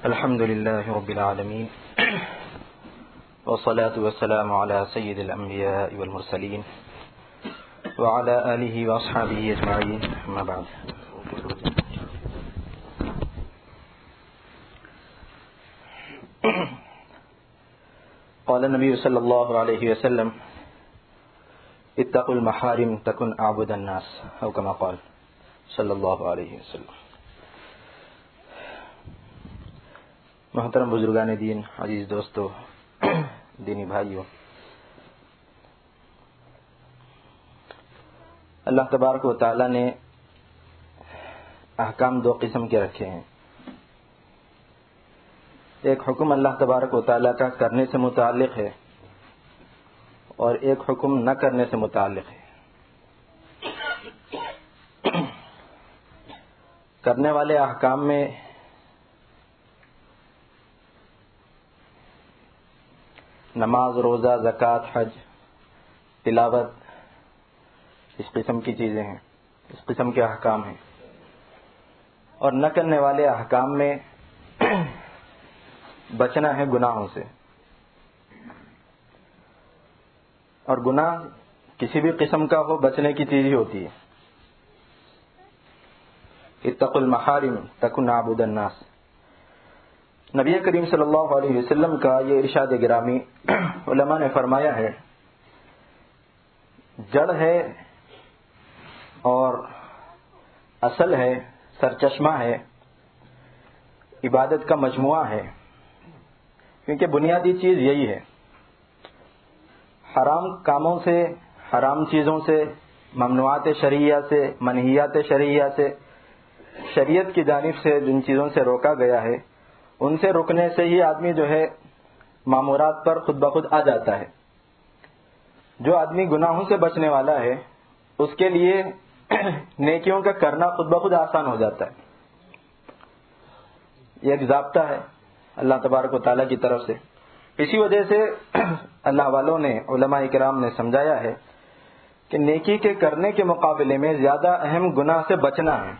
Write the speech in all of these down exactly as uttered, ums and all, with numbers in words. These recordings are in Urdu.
الحمد لله رب العالمين والصلاة والسلام على سيد الأنبياء والمرسلين وعلى آله وأصحابه أجمعين أما بعد. قال النبي صلى الله عليه وسلم اتقوا المحارم تكن أعبد الناس أو كما قال صلى الله عليه وسلم. محترم بزرگان دین، عزیز دوستو، دینی بھائیو، اللہ تبارک و تعالی نے احکام دو قسم کے رکھے ہیں. ایک حکم اللہ تبارک و تعالی کا کرنے سے متعلق ہے اور ایک حکم نہ کرنے سے متعلق ہے. کرنے والے احکام میں نماز، روزہ، زکوٰۃ، حج، تلاوت، اس قسم کی چیزیں ہیں، اس قسم کے احکام ہیں. اور نہ کرنے والے احکام میں بچنا ہے گناہوں سے. اور گناہ کسی بھی قسم کا ہو، بچنے کی چیز ہی ہوتی ہے. اتقوا المحارم تکن اعبد الناس. نبی کریم صلی اللہ علیہ وسلم کا یہ ارشاد گرامی علماء نے فرمایا ہے، جڑ ہے اور اصل ہے، سرچشمہ ہے، عبادت کا مجموعہ ہے. کیونکہ بنیادی چیز یہی ہے. حرام کاموں سے، حرام چیزوں سے، ممنوعات شرعیہ سے، منہیات شرعیہ سے، شریعت کی جانب سے جن چیزوں سے روکا گیا ہے، ان سے رکنے سے ہی آدمی جو ہے مامورات پر خود بخود آ جاتا ہے. جو آدمی گناہوں سے بچنے والا ہے اس کے لیے نیکیوں کا کرنا خود بخود آسان ہو جاتا ہے. یہ ایک ضابطہ ہے اللہ تبارک و تعالیٰ کی طرف سے. اسی وجہ سے اللہ والوں نے، علماء کرام نے سمجھایا ہے کہ نیکی کے کرنے کے مقابلے میں زیادہ اہم گناہ سے بچنا ہے.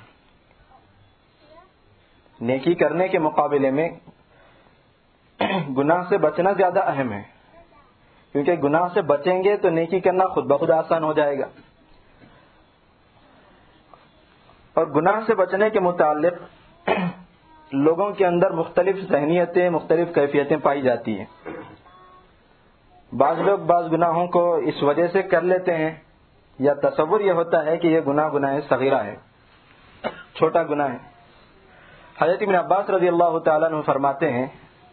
نیکی کرنے کے مقابلے میں گناہ سے بچنا زیادہ اہم ہے. کیونکہ گناہ سے بچیں گے تو نیکی کرنا خود بخود آسان ہو جائے گا. اور گناہ سے بچنے کے متعلق لوگوں کے اندر مختلف ذہنیتیں، مختلف کیفیتیں پائی جاتی ہیں. بعض لوگ بعض گناہوں کو اس وجہ سے کر لیتے ہیں، یا تصور یہ ہوتا ہے کہ یہ گناہ گناہ صغیرہ ہے، چھوٹا گناہ ہے. حضرت ابن عباس رضی اللہ تعالیٰ عنہ فرماتے ہیں،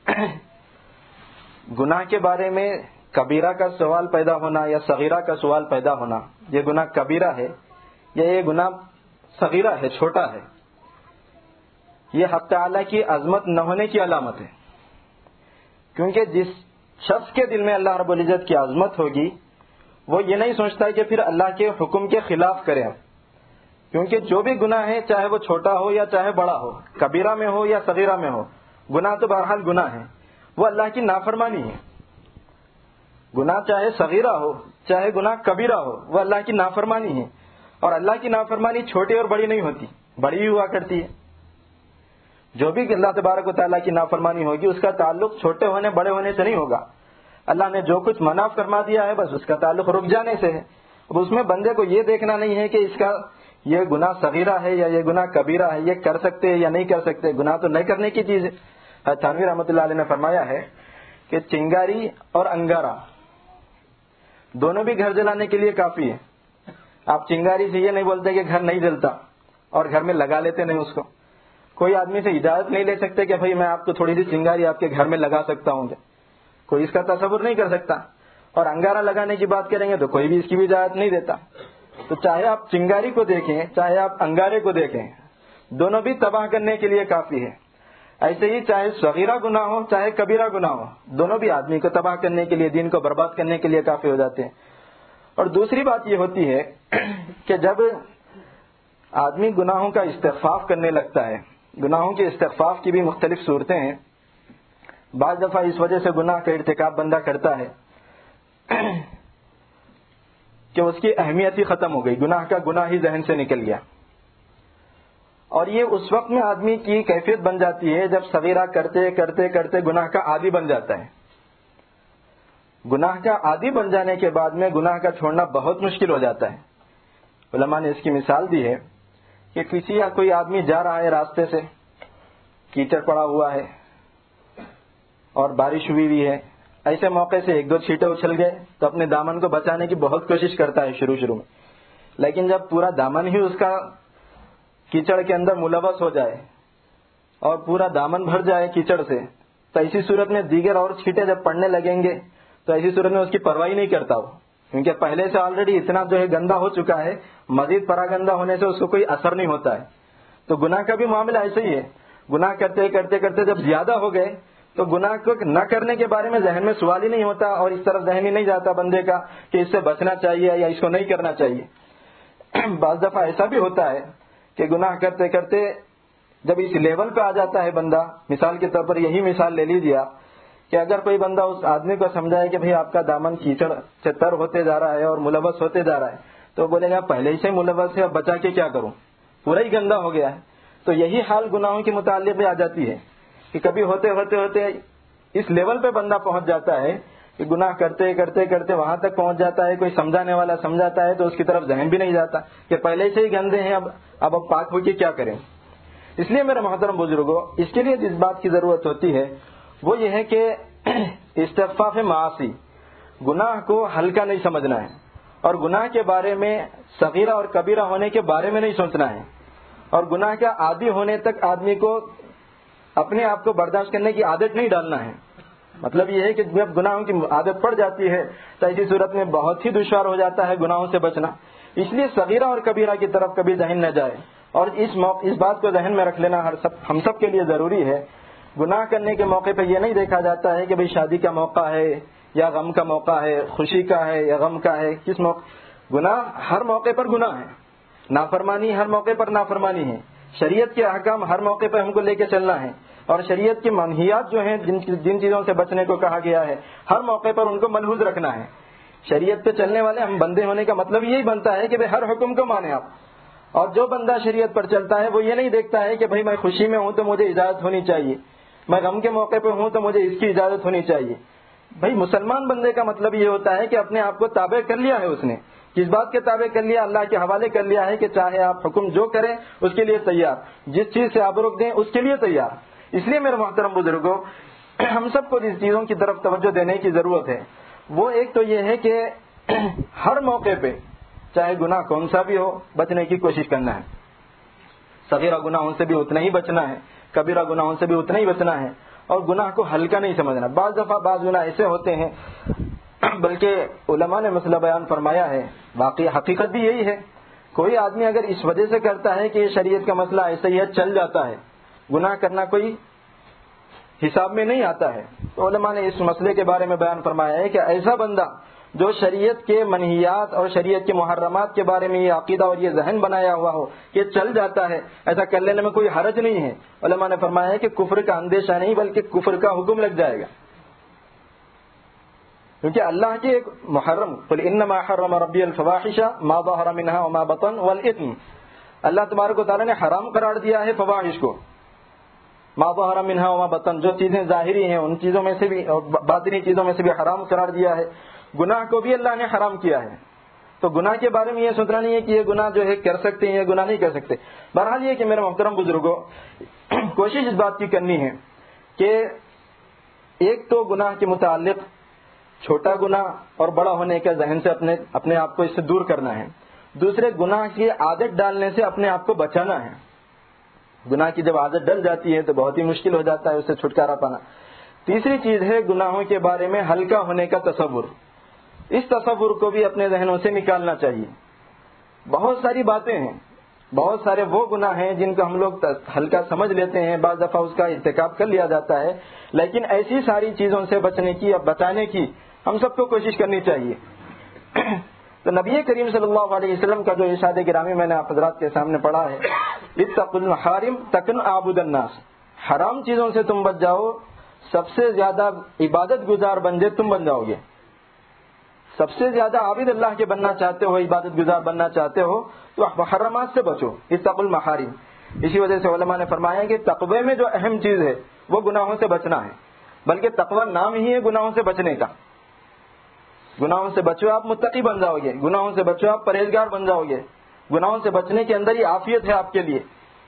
گناہ کے بارے میں کبیرہ کا سوال پیدا ہونا یا صغیرہ کا سوال پیدا ہونا، یہ گناہ کبیرہ ہے یا یہ گناہ صغیرہ ہے، چھوٹا ہے، یہ حق تعالیٰ کی عظمت نہ ہونے کی علامت ہے. کیونکہ جس شخص کے دل میں اللہ رب العزت کی عظمت ہوگی وہ یہ نہیں سوچتا کہ پھر اللہ کے حکم کے خلاف کرے. کیونکہ جو بھی گناہ ہے، چاہے وہ چھوٹا ہو یا چاہے بڑا ہو، کبیرہ میں ہو یا صغیرہ میں ہو، گناہ تو بہرحال گناہ ہے، وہ اللہ کی نافرمانی ہے. گناہ چاہے صغیرہ ہو چاہے گناہ کبیرہ ہو، وہ اللہ کی نافرمانی ہے. اور اللہ کی نافرمانی چھوٹی اور بڑی نہیں ہوتی، بڑی ہی ہوا کرتی ہے. جو بھی اللہ تبارک و تعالیٰ کی نافرمانی ہوگی اس کا تعلق چھوٹے ہونے بڑے ہونے سے نہیں ہوگا. اللہ نے جو کچھ منع فرما دیا ہے بس اس کا تعلق رک جانے سے ہے. اب اس میں بندے کو یہ دیکھنا نہیں ہے کہ اس کا یہ گناہ صغیرہ ہے یا یہ گناہ کبیرہ ہے، یہ کر سکتے یا نہیں کر سکتے. گناہ تو نہیں کرنے کی چیز ہے. تھانوی رحمۃ اللہ علیہ نے فرمایا ہے کہ چنگاری اور انگارہ دونوں بھی گھر جلانے کے لیے کافی ہے. آپ چنگاری سے یہ نہیں بولتے کہ گھر نہیں جلتا اور گھر میں لگا لیتے نہیں اس کو. کوئی آدمی سے اجازت نہیں لے سکتے کہ بھائی میں آپ کو تھوڑی سی چنگاری آپ کے گھر میں لگا سکتا ہوں. کوئی اس کا تصور نہیں کر سکتا. اور انگارہ لگانے کی بات کریں گے تو کوئی بھی اس کی بھی اجازت نہیں دیتا. تو چاہے آپ چنگاری کو دیکھیں چاہے آپ انگارے کو دیکھیں، دونوں بھی تباہ کرنے کے لیے کافی ہے. ایسے ہی چاہے صغیرہ گناہ ہو چاہے کبیرہ گناہ ہو، دونوں بھی آدمی کو تباہ کرنے کے لیے، دین کو برباد کرنے کے لیے کافی ہو جاتے ہیں. اور دوسری بات یہ ہوتی ہے کہ جب آدمی گناہوں کا استغفار کرنے لگتا ہے، گناہوں کے استغفار کی بھی مختلف صورتیں ہیں. بعض دفعہ اس وجہ سے گناہ کا ارتکاب بندہ کرتا ہے کہ اس کی اہمیت ہی ختم ہو گئی، گناہ کا گناہ ہی ذہن سے نکل گیا. اور یہ اس وقت میں آدمی کی کیفیت بن جاتی ہے جب صغیرہ کرتے کرتے کرتے گناہ کا عادی بن جاتا ہے. گناہ کا عادی بن جانے کے بعد میں گناہ کا چھوڑنا بہت مشکل ہو جاتا ہے. علماء نے اس کی مثال دی ہے کہ کسی یا کوئی آدمی جا رہا ہے راستے سے, کیچڑ پڑا ہوا ہے اور بارش ہوئی ہوئی ہے, ایسے موقع سے ایک دو چھینٹے اچھل گئے تو اپنے دامن کو بچانے کی بہت کوشش کرتا ہے شروع شروع میں, لیکن جب پورا دامن ہی اس کا کیچڑ کے اندر ملوث ہو جائے اور پورا دامن بھر جائے کیچڑ سے, تو ایسی صورت میں دیگر اور چھینٹے جب پڑنے لگیں گے تو ایسی صورت میں اس کی پرواہی نہیں کرتا وہ, کیونکہ پہلے سے آلریڈی اتنا جو ہے گندا ہو چکا ہے, مزید پرا گندا ہونے سے اس کو کوئی اثر نہیں ہوتا ہے. تو گناہ کا بھی معاملہ ایسے ہی ہے, گناہ کرتے کرتے کرتے جب زیادہ ہو گئے تو گناہ کو نہ کرنے کے بارے میں ذہن میں سوال ہی نہیں ہوتا, اور اس طرف ذہن ہی نہیں جاتا بندے کا کہ اس سے بچنا چاہیے یا اس کو نہیں کرنا چاہیے. بعض دفعہ ایسا بھی ہوتا ہے کہ گناہ کرتے کرتے جب اس لیول پہ آ جاتا ہے بندہ, مثال کے طور پر یہی مثال لے لیجیے کہ اگر کوئی بندہ اس آدمی کو سمجھائے کہ بھئی آپ کا دامن کیچڑ سے تر ہوتے جا رہا ہے اور ملوث ہوتے جا رہا ہے, تو بولے گا پہلے ہی سے ملوث ہے, اب بچا کے کیا کروں, پورا ہی گندا ہو گیا ہے. تو یہی حال گناہوں کے متعلق بھی آ جاتی ہے کہ کبھی ہوتے ہوتے ہوتے اس لیول پہ بندہ پہنچ جاتا ہے کہ گناہ کرتے کرتے کرتے وہاں تک پہنچ جاتا ہے, کوئی سمجھانے والا سمجھاتا ہے تو اس کی طرف ذہن بھی نہیں جاتا کہ پہلے سے ہی گندے ہیں, اب اب اب پاک ہو کے کیا کریں. اس لیے میرے محترم بزرگوں, اس کے لیے جس بات کی ضرورت ہوتی ہے وہ یہ ہے کہ استغفاف معاصی, گناہ کو ہلکا نہیں سمجھنا ہے, اور گناہ کے بارے میں صغیرہ اور کبیرہ ہونے کے بارے میں نہیں سوچنا ہے, اور گناہ کا عادی ہونے تک آدمی کو اپنے آپ کو برداشت کرنے کی عادت نہیں ڈالنا ہے. مطلب یہ ہے کہ جب گناہوں کی عادت پڑ جاتی ہے تو ایسی صورت میں بہت ہی دشوار ہو جاتا ہے گناہوں سے بچنا. اس لیے صغیرہ اور کبیرہ کی طرف کبھی ذہن نہ جائے, اور اس موقع اس بات کو ذہن میں رکھ لینا ہر سب ہم سب کے لیے ضروری ہے. گناہ کرنے کے موقع پہ یہ نہیں دیکھا جاتا ہے کہ بھئی شادی کا موقع ہے یا غم کا موقع ہے, خوشی کا ہے یا غم کا ہے, کس موقع. گناہ ہر موقع پر گناہ ہے, نافرمانی ہر موقع پر نافرمانی ہے, شریعت کے احکام ہر موقع پر ہم کو لے کے چلنا ہے, اور شریعت کی منہیات جو ہیں جن جن چیزوں سے بچنے کو کہا گیا ہے ہر موقع پر ان کو ملحوظ رکھنا ہے. شریعت پہ چلنے والے ہم بندے ہونے کا مطلب یہی بنتا ہے کہ بھئی ہر حکم کو مانیں آپ, اور جو بندہ شریعت پر چلتا ہے وہ یہ نہیں دیکھتا ہے کہ بھئی میں خوشی میں ہوں تو مجھے اجازت ہونی چاہیے, میں غم کے موقع پہ ہوں تو مجھے اس کی اجازت ہونی چاہیے. بھئی مسلمان بندے کا مطلب یہ ہوتا ہے کہ اپنے آپ کو تابع کر لیا ہے, اس نے کس بات کے تابع کر لیا, اللہ کے حوالے کر لیا ہے کہ چاہے آپ حکم جو کریں اس کے لیے تیار, جس چیز سے آپ روک دیں اس کے لیے تیار. اس لیے میرے محترم بزرگوں, ہم سب کو جس چیزوں کی طرف توجہ دینے کی ضرورت ہے وہ ایک تو یہ ہے کہ ہر موقع پہ چاہے گناہ کون سا بھی ہو بچنے کی کوشش کرنا ہے. صغیرہ گناہوں سے بھی اتنا ہی بچنا ہے, کبیرہ گناہوں سے بھی اتنا ہی بچنا ہے, اور گناہ کو ہلکا نہیں سمجھنا. بعض دفعہ بعض گناہ ایسے ہوتے ہیں, بلکہ علماء نے مسئلہ بیان فرمایا ہے, واقعی حقیقت بھی یہی ہے, کوئی آدمی اگر اس وجہ سے کرتا ہے کہ یہ شریعت کا مسئلہ ایسا ہی ہے چل جاتا ہے, گناہ کرنا کوئی حساب میں نہیں آتا ہے, تو علماء نے اس مسئلے کے بارے میں بیان فرمایا ہے کہ ایسا بندہ جو شریعت کے منہیات اور شریعت کے محرمات کے بارے میں یہ عقیدہ اور یہ ذہن بنایا ہوا ہو کہ چل جاتا ہے, ایسا کر لینے میں کوئی حرج نہیں ہے. علماء نے فرمایا ہے کہ کفر کا اندیشہ نہیں بلکہ کفر کا حکم لگ جائے گا, کیونکہ اللہ کے ایک محرم قل انما حرم ربی الفواحش ما ظہر منها وما بطن والاثم, اللہ تبارک و تعالی نے حرام قرار دیا ہے فواحش کو, ما ظہر منها وما بطن, جو چیزیں ظاہری ہیں ان چیزوں میں سے بھی باطنی چیزوں میں سے بھی حرام قرار دیا ہے. گناہ کو بھی اللہ نے حرام کیا ہے, تو گناہ کے بارے میں یہ سوچنا نہیں ہے کہ یہ گناہ جو ہے کر سکتے ہیں, یہ گناہ نہیں کر سکتے. بہرحال یہ کہ میرے محترم بزرگوں, کوشش اس بات کی کرنی ہے کہ ایک تو گناہ کے متعلق چھوٹا گناہ اور بڑا ہونے کا ذہن سے اپنے اپنے آپ کو اس سے دور کرنا ہے. دوسرے, گناہ کی عادت ڈالنے سے اپنے آپ کو بچانا ہے. گناہ کی جب عادت ڈل جاتی ہے تو بہت ہی مشکل ہو جاتا ہے اس سے چھٹکارا پانا. تیسری چیز ہے گناہوں کے بارے میں ہلکا ہونے کا تصور. اس تصور کو بھی اپنے ذہنوں سے نکالنا چاہیے. بہت ساری باتیں ہیں, بہت سارے وہ گناہ ہیں جن کو ہم لوگ ہلکا سمجھ لیتے ہیں, بعض دفعہ اس کا ارتکاب کر لیا جاتا ہے, لیکن ایسی ساری چیزوں سے بچنے کی اور بچانے کی ہم سب کو کوشش کرنی چاہیے. تو نبی کریم صلی اللہ علیہ وسلم کا جو ارشاد گرامی میں نے آپ حضرات کے سامنے پڑھا ہے, اتقوا المحارم تکن عابد الناس, حرام چیزوں سے تم بچ جاؤ سب سے زیادہ عبادت گزار بندے تم بن جاؤ گے. سب سے زیادہ عابد اللہ کے بننا چاہتے ہو, عبادت گزار بننا چاہتے ہو تو محرمات سے بچو. اتقوا المحارم, اسی وجہ سے علماء نے فرمایا کہ تقوی میں جو اہم چیز ہے وہ گناہوں سے بچنا ہے، بلکہ تقوی نام ہی ہے گناہوں سے بچنے کا. گناہوں سے بچو آپ متقی بن جاؤ گے، گناہوں سے بچو آپ پرہیزگار بن جاؤ گے. گناہوں سے بچنے کے اندر ہی عافیت ہے آپ کے لیے.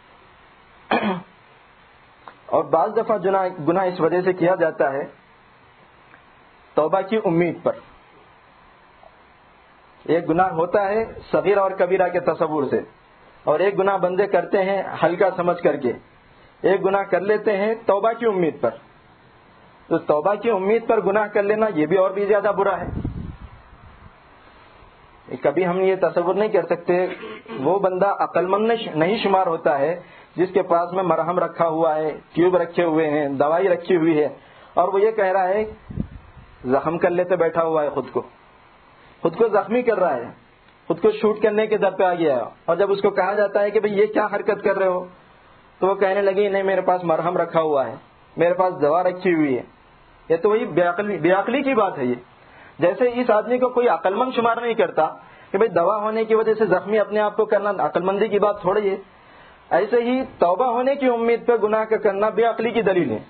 اور بعض دفعہ گناہ اس وجہ سے کیا جاتا ہے توبہ کی امید پر. ایک گناہ ہوتا ہے صغیرہ اور کبیرہ کے تصور سے، اور ایک گناہ بندے کرتے ہیں ہلکا سمجھ کر کے، ایک گناہ کر لیتے ہیں توبہ کی امید پر. تو توبہ کی امید پر گناہ کر لینا یہ بھی اور بھی زیادہ برا ہے. کبھی ہم یہ تصور نہیں کر سکتے وہ بندہ عقل مند نہیں شمار ہوتا ہے جس کے پاس میں مرہم رکھا ہوا ہے، ٹیوب رکھے ہوئے ہیں، دوائی رکھی ہوئی ہے، اور وہ یہ کہہ رہا ہے زخم کر لیتے بیٹھا ہوا ہے، خود کو خود کو زخمی کر رہا ہے، خود کو شوٹ کرنے کے در پہ آ گیا ہے. اور جب اس کو کہا جاتا ہے کہ بھئی یہ کیا حرکت کر رہے ہو، تو وہ کہنے لگی نہیں میرے پاس مرہم رکھا ہوا ہے، میرے پاس دوا رکھی ہوئی ہے. یہ تو وہی بے عقلی بے عقلی کی بات ہے. یہ جیسے اس آدمی کو کوئی عقل مند شمار نہیں کرتا کہ بھئی دوا ہونے کی وجہ سے زخمی اپنے آپ کو کرنا عقل مندی کی بات تھوڑی ہے. ایسے ہی توبہ ہونے کی امید پہ گناہ کا کرنا بے عقلی کی دلیل ہے.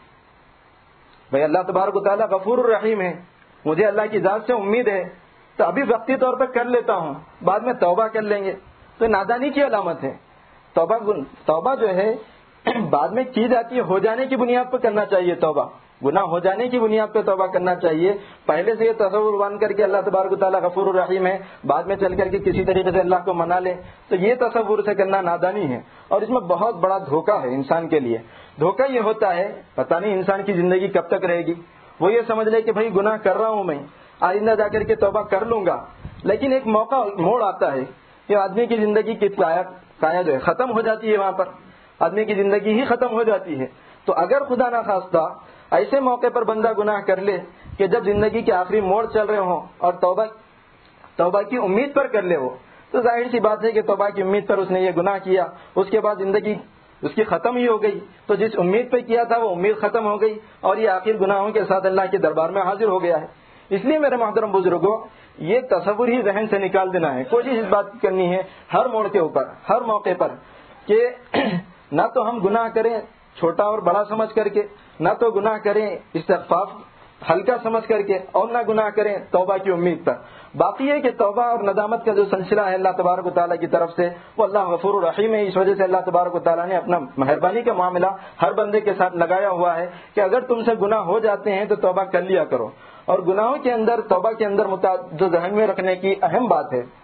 بھئی اللہ تبارک و تعالیٰ غفور الرحیم ہے، مجھے اللہ کی ذات سے امید ہے تو ابھی وقتی طور پہ کر لیتا ہوں، بعد میں توبہ کر لیں گے، تو نادانی کی علامت ہے. توبہ توبہ جو ہے بعد میں کی جاتی ہے، ہو جانے کی بنیاد پر کرنا چاہیے. توبہ گناہ ہو جانے کی بنیاد پہ توبہ کرنا چاہیے. پہلے سے یہ تصور بن کر کے اللہ تبارک و تعالیٰ غفور الرحیم ہے، بعد میں چل کر کے کسی طریقے سے اللہ کو منا لے، تو یہ تصور سے کرنا نادانی ہے. اور اس میں بہت بڑا دھوکہ ہے انسان کے لیے. دھوکہ یہ ہوتا ہے پتہ نہیں انسان کی زندگی کب تک رہے گی. وہ یہ سمجھ لے کہ بھائی گناہ کر رہا ہوں میں، آئندہ جا کر کے توبہ کر لوں گا. لیکن ایک موقع موڑ آتا ہے کہ آدمی کی زندگی کی کایا جو ہے ختم ہو جاتی ہے، وہاں پر آدمی کی زندگی ہی ختم ہو جاتی ہے. تو اگر خدا نخواستہ ایسے موقع پر بندہ گناہ کر لے کہ جب زندگی کے آخری موڑ چل رہے ہوں اور توبہ توبہ کی امید پر کر لے وہ، تو ظاہر سی بات ہے کہ توبہ کی امید پر اس نے یہ گناہ کیا، اس کے بعد زندگی اس کی ختم ہی ہو گئی. تو جس امید پہ کیا تھا وہ امید ختم ہو گئی اور یہ آخر گناہوں کے ساتھ اللہ کے دربار میں حاضر ہو گیا ہے. اس لیے میرے محترم بزرگوں، یہ تصور ہی ذہن سے نکال دینا ہے. کوشش اس بات کی کرنی ہے ہر موڑ کے اوپر، ہر موقع پر، کہ نہ تو ہم گناہ کریں چھوٹا اور بڑا سمجھ کر کے، نہ تو گناہ کریں استغفار ہلکا سمجھ کر کے، اور نہ گناہ کریں توبہ کی امید پر. باقی ہے کہ توبہ اور ندامت کا جو سلسلہ ہے اللہ تبارک و تعالیٰ کی طرف سے، وہ اللہ غفور الرحیم ہے. اس وجہ سے اللہ تبارک و تعالیٰ نے اپنا مہربانی کا معاملہ ہر بندے کے ساتھ لگایا ہوا ہے کہ اگر تم سے گناہ ہو جاتے ہیں تو توبہ کر لیا کرو. اور گناہوں کے اندر توبہ کے اندر جو ذہن میں رکھنے کی اہم بات ہے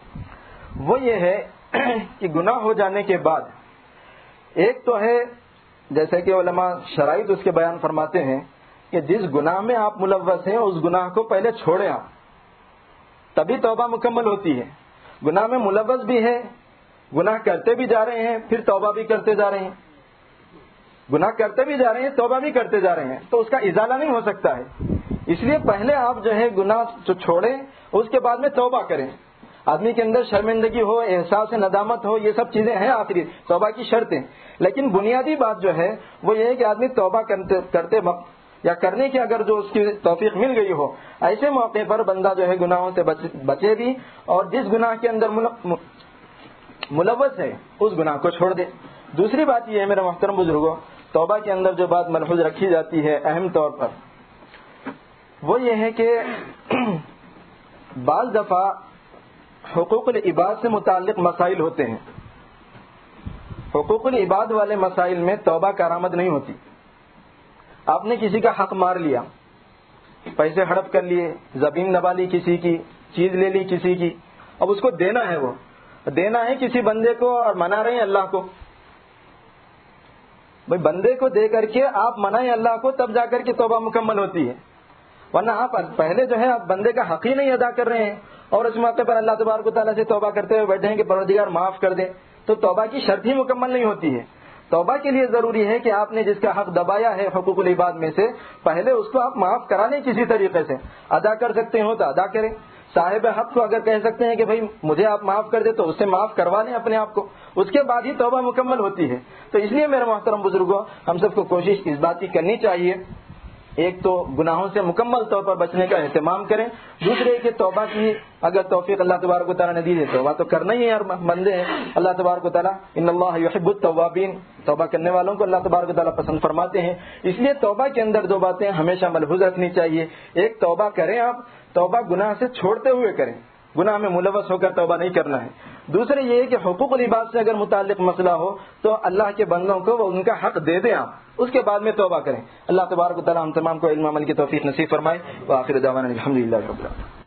وہ یہ ہے کہ گناہ ہو جانے کے بعد ایک تو ہے جیسے کہ علماء شرائط اس کے بیان فرماتے ہیں کہ جس گناہ میں آپ ملوث ہیں اس گناہ کو پہلے چھوڑیں آپ، تبھی توبہ مکمل ہوتی ہے. گناہ میں ملوث بھی ہے، گناہ کرتے بھی جا رہے ہیں، پھر توبہ بھی کرتے جا رہے ہیں، گناہ کرتے بھی جا رہے ہیں، توبہ بھی کرتے جا رہے ہیں، تو اس کا ازالہ نہیں ہو سکتا ہے. اس لیے پہلے آپ جو ہے گناہ جو چھوڑیں، اس کے بعد میں توبہ کریں. آدمی کے اندر شرمندگی ہو، احساس ندامت ہو، یہ سب چیزیں ہیں آخری توبہ کی شرطیں. لیکن بنیادی بات جو ہے وہ یہ ہے کہ آدمی توبہ کرتے کرتے یا کرنے کی اگر جو اس کی توفیق مل گئی ہو، ایسے موقع پر بندہ جو ہے گناہوں سے بچے بھی، اور جس گناہ کے اندر ملوث ہے اس گناہ کو چھوڑ دے. دوسری بات یہ ہے میرے محترم بزرگوں، توبہ کے اندر جو بات ملحوظ رکھی جاتی ہے اہم طور پر وہ یہ ہے کہ بعض دفعہ حقوق العباد سے متعلق مسائل ہوتے ہیں. حقوق العباد والے مسائل میں توبہ کارآمد نہیں ہوتی. آپ نے کسی کا حق مار لیا، پیسے ہڑپ کر لیے، زمین دبا لی کسی کی، چیز لے لی کسی کی، اب اس کو دینا ہے، وہ دینا ہے کسی بندے کو اور منا رہے ہیں اللہ کو. بھائی بندے کو دے کر کے آپ منائیں اللہ کو، تب جا کر کے توبہ مکمل ہوتی ہے. ورنہ آپ پہلے جو ہے آپ بندے کا حق ہی نہیں ادا کر رہے ہیں اور اس موقع پر اللہ تبارک و تعالیٰ سے توبہ کرتے ہوئے بیٹھے ہیں کہ پروردگار معاف کر دے، تو توبہ کی شرط ہی مکمل نہیں ہوتی ہے. توبہ کے لیے ضروری ہے کہ آپ نے جس کا حق دبایا ہے حقوق العباد میں سے، پہلے اس کو آپ معاف کرا لیں کسی طریقے سے. ادا کر سکتے ہو تو ادا کریں. صاحب حق کو اگر کہہ سکتے ہیں کہ بھائی مجھے آپ معاف کر دیں تو اس سے معاف کروا لیں اپنے آپ کو، اس کے بعد ہی توبہ مکمل ہوتی ہے. تو اس لیے میرے محترم بزرگوں، ہم سب کو کوشش اس بات کی کرنی چاہیے ایک تو گناہوں سے مکمل طور پر بچنے کا اہتمام کریں، دوسرے کہ توبہ کی اگر توفیق اللہ تبارک و تعالیٰ نے دی ہے توبہ تو کرنا ہی ہے، اور بندے ہیں اللہ تبارک و تعالیٰ ان اللہ یحب التوابین، توبہ کرنے والوں کو اللہ تبارک و تعالیٰ پسند فرماتے ہیں. اس لیے توبہ کے اندر دو باتیں ہمیشہ ملحوظ رکھنی چاہیے. ایک توبہ کریں آپ، توبہ گناہ سے چھوڑتے ہوئے کریں، گناہ میں ملوث ہو کر توبہ نہیں کرنا ہے. دوسرے یہ ہے کہ حقوق العباد سے اگر متعلق مسئلہ ہو تو اللہ کے بندوں کو وہ ان کا حق دے دیں آپ، اس کے بعد میں توبہ کریں. اللہ تبارک و تعالیٰ ہم تمام کو علم عمل کی توفیق نصیب فرمائے. وآخر دعوانا الحمد للہ رب العالمین.